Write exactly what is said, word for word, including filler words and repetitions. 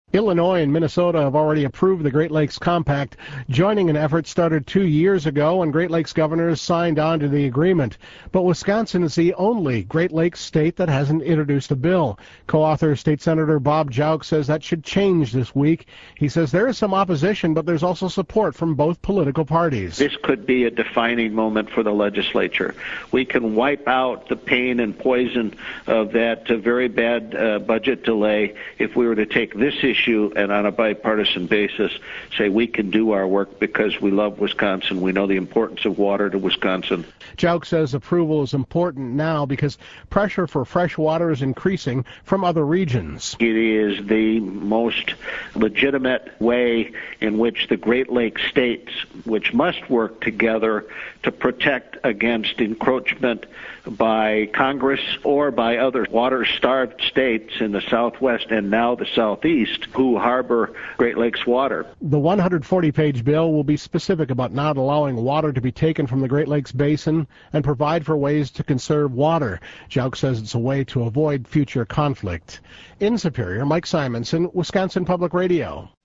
Illinois and Minnesota have already approved the Great Lakes Compact, joining an effort started two years ago when Great Lakes governors signed on to the agreement. But Wisconsin is the only Great Lakes state that hasn't introduced a bill. Co-author State Senator Bob Jauch says that should change this week. He says there is some opposition, but there's also support from both political parties. This could be a defining moment for the legislature. We can wipe out the pain and poison of that uh, very bad uh, budget delay if we were to take this issue issue and on a bipartisan basis say we can do our work because we love Wisconsin. We know the importance of water to Wisconsin. Jauch says approval is important now because pressure for fresh water is increasing from other regions. It is the most legitimate way in which the Great Lakes states, which must work together to protect against encroachment by Congress or by other water-starved states in the Southwest and now the Southeast who harbor Great Lakes water. The one hundred forty page bill will be specific about not allowing water to be taken from the Great Lakes Basin and provide for ways to conserve water. Jauch says it's a way to avoid future conflict. In Superior, Mike Simonson, Wisconsin Public Radio.